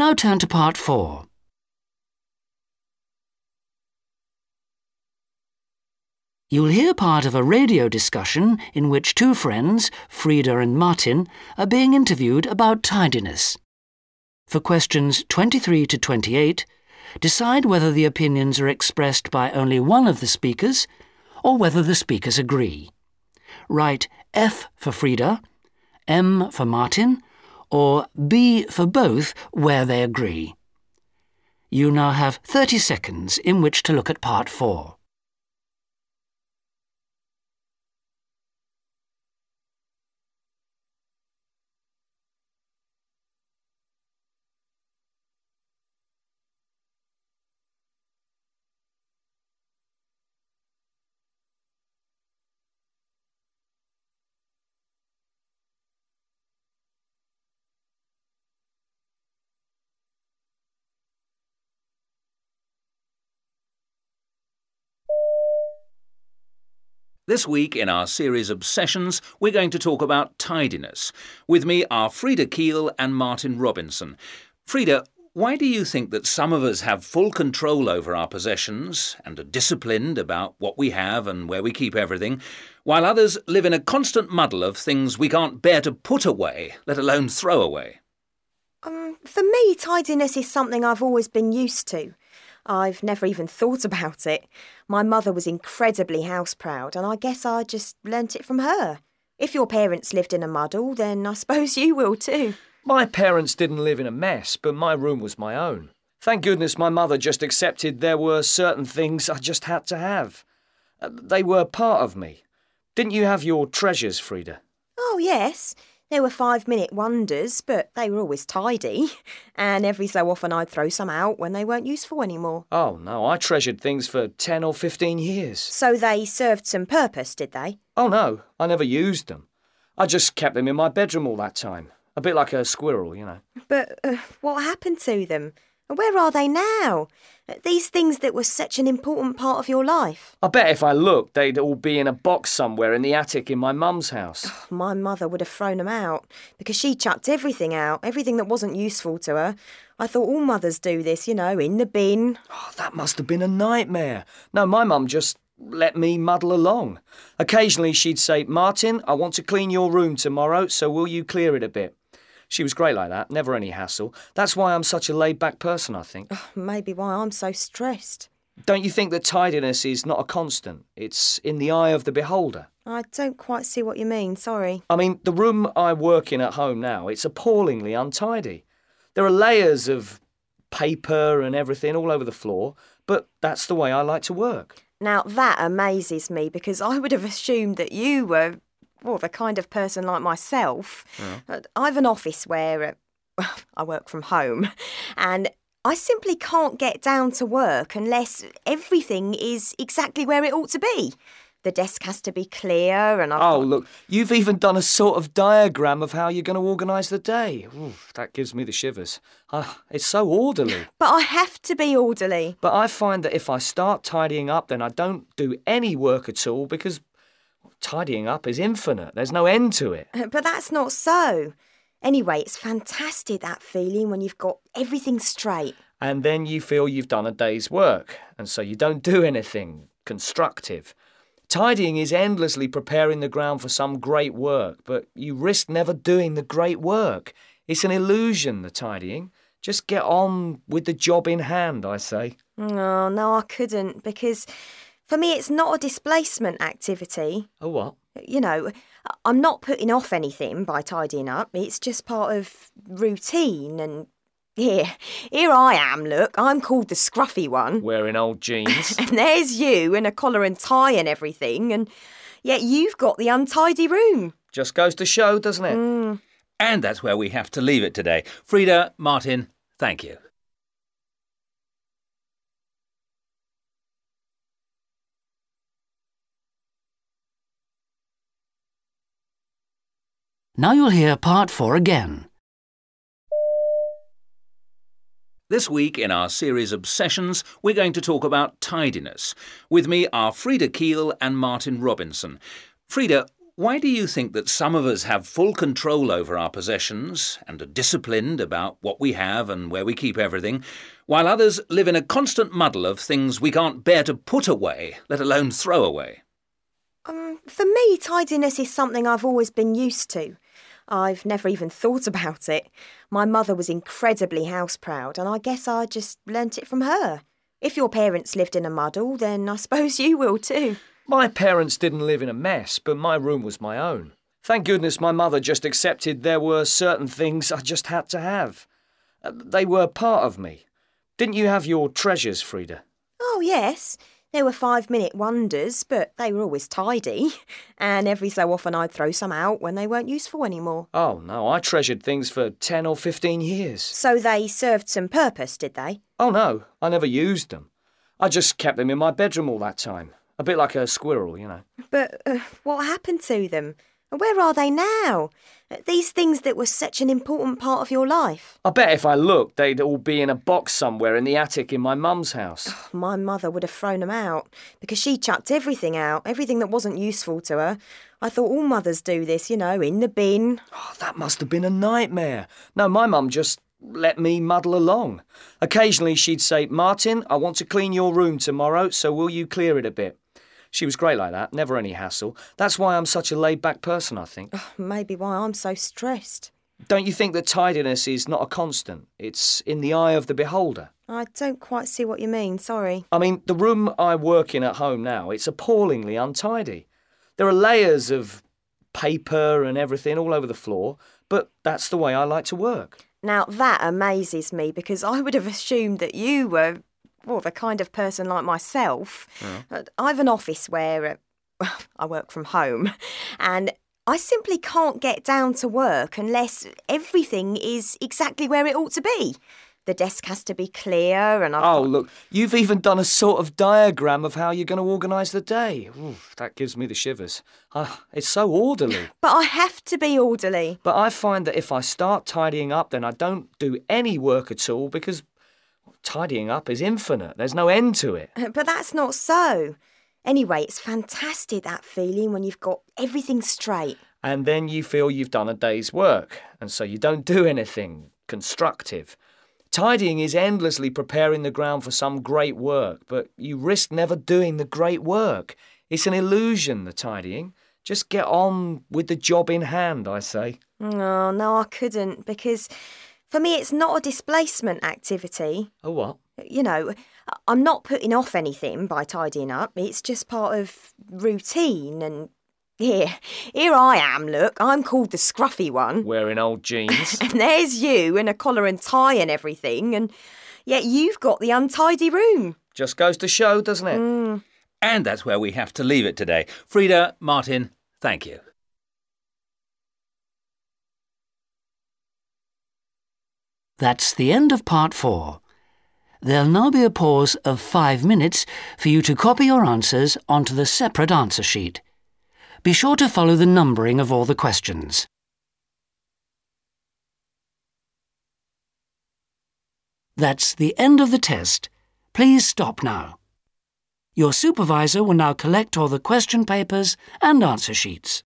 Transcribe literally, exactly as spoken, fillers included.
Now turn to part four. You'll hear part of a radio discussion in which two friends, Frida and Martin, are being interviewed about tidiness. For questions twenty-three to twenty-eight, decide whether the opinions are expressed by only one of the speakers or whether the speakers agree. Write F for Frida, M for Martin, or B for both where they agree. You now have thirty seconds in which to look at part four. This week in our series Obsessions, we're going to talk about tidiness. With me are Frida Keil and Martin Robinson. Frida, why do you think that some of us have full control over our possessions and are disciplined about what we have and where we keep everything, while others live in a constant muddle of things we can't bear to put away, let alone throw away? Um, for me, tidiness is something I've always been used to. I've never even thought about it. My mother was incredibly house-proud, and I guess I just learnt it from her. If your parents lived in a muddle, then I suppose you will too. My parents didn't live in a mess, but my room was my own. Thank goodness my mother just accepted there were certain things I just had to have. Uh, they were part of me. Didn't you have your treasures, Frida? Oh, yes. There were five-minute wonders, but they were always tidy. And every so often I'd throw some out when they weren't useful anymore. Oh, no, I treasured things for ten or fifteen years. So they served some purpose, did they? Oh, no, I never used them. I just kept them in my bedroom all that time. A bit like a squirrel, you know. But uh, what happened to them? Where are they now? These things that were such an important part of your life. I bet if I looked, they'd all be in a box somewhere in the attic in my mum's house. Oh, my mother would have thrown them out because she chucked everything out, everything that wasn't useful to her. I thought all mothers do this, you know, in the bin. Oh, that must have been a nightmare. No, my mum just let me muddle along. Occasionally she'd say, Martin, I want to clean your room tomorrow, so will you clear it a bit? She was great like that, never any hassle. That's why I'm such a laid-back person, I think. Oh, maybe why I'm so stressed. Don't you think that tidiness is not a constant? It's in the eye of the beholder. I don't quite see what you mean, sorry. I mean, the room I work in at home now, it's appallingly untidy. There are layers of paper and everything all over the floor, but that's the way I like to work. Now, that amazes me because I would have assumed that you were... well, the kind of person like myself. Yeah. I have an office where uh, I work from home and I simply can't get down to work unless everything is exactly where it ought to be. The desk has to be clear and I've Oh, got... look, you've even done a sort of diagram of how you're going to organise the day. Ooh, that gives me the shivers. Uh, it's so orderly. But I have to be orderly. But I find that if I start tidying up, then I don't do any work at all because... tidying up is infinite. There's no end to it. But that's not so. Anyway, it's fantastic, that feeling when you've got everything straight. And then you feel you've done a day's work, and so you don't do anything constructive. Tidying is endlessly preparing the ground for some great work, but you risk never doing the great work. It's an illusion, the tidying. Just get on with the job in hand, I say. Oh, no, I couldn't, because... for me, it's not a displacement activity. A what? You know, I'm not putting off anything by tidying up. It's just part of routine. And here, here I am, look. I'm called the scruffy one. Wearing old jeans. And there's you in a collar and tie and everything. And yet you've got the untidy room. Just goes to show, doesn't it? Mm. And that's where we have to leave it today. Frida, Martin, thank you. Now you'll hear part four again. This week in our series Obsessions, we're going to talk about tidiness. With me are Frida Keil and Martin Robinson. Frida, why do you think that some of us have full control over our possessions and are disciplined about what we have and where we keep everything, while others live in a constant muddle of things we can't bear to put away, let alone throw away? Um, for me, tidiness is something I've always been used to. I've never even thought about it. My mother was incredibly house-proud, and I guess I just learnt it from her. If your parents lived in a muddle, then I suppose you will too. My parents didn't live in a mess, but my room was my own. Thank goodness my mother just accepted there were certain things I just had to have. Uh, they were part of me. Didn't you have your treasures, Frida? Oh, yes. There were five-minute wonders, but they were always tidy. And every so often I'd throw some out when they weren't useful anymore. Oh, no, I treasured things for ten or fifteen years. So they served some purpose, did they? Oh, no, I never used them. I just kept them in my bedroom all that time. A bit like a squirrel, you know. But uh, what happened to them? Where are they now? These things that were such an important part of your life. I bet if I looked, they'd all be in a box somewhere in the attic in my mum's house. Oh, my mother would have thrown them out because she chucked everything out, everything that wasn't useful to her. I thought all mothers do this, you know, in the bin. Oh, that must have been a nightmare. No, my mum just let me muddle along. Occasionally she'd say, "Martin, I want to clean your room tomorrow, so will you clear it a bit?" She was great like that, never any hassle. That's why I'm such a laid-back person, I think. Oh, maybe why I'm so stressed. Don't you think that tidiness is not a constant? It's in the eye of the beholder. I don't quite see what you mean, sorry. I mean, the room I work in at home now, it's appallingly untidy. There are layers of paper and everything all over the floor, but that's the way I like to work. Now, that amazes me because I would have assumed that you were... well, the kind of person like myself. Yeah. I've an office where uh, well, I work from home, and I simply can't get down to work unless everything is exactly where it ought to be. The desk has to be clear and I've Oh, got... look, you've even done a sort of diagram of how you're going to organise the day. Ooh, that gives me the shivers. Uh, it's so orderly. But I have to be orderly. But I find that if I start tidying up, then I don't do any work at all because... tidying up is infinite. There's no end to it. But that's not so. Anyway, it's fantastic, that feeling when you've got everything straight. And then you feel you've done a day's work, and so you don't do anything constructive. Tidying is endlessly preparing the ground for some great work, but you risk never doing the great work. It's an illusion, the tidying. Just get on with the job in hand, I say. Oh, no, I couldn't, because... for me, it's not a displacement activity. A what? You know, I'm not putting off anything by tidying up. It's just part of routine. And here, here I am, look. I'm called the scruffy one. Wearing old jeans. And there's you in a collar and tie and everything. And yet you've got the untidy room. Just goes to show, doesn't it? Mm. And that's where we have to leave it today. Frida, Martin, thank you. That's the end of part four. There'll now be a pause of five minutes for you to copy your answers onto the separate answer sheet. Be sure to follow the numbering of all the questions. That's the end of the test. Please stop now. Your supervisor will now collect all the question papers and answer sheets.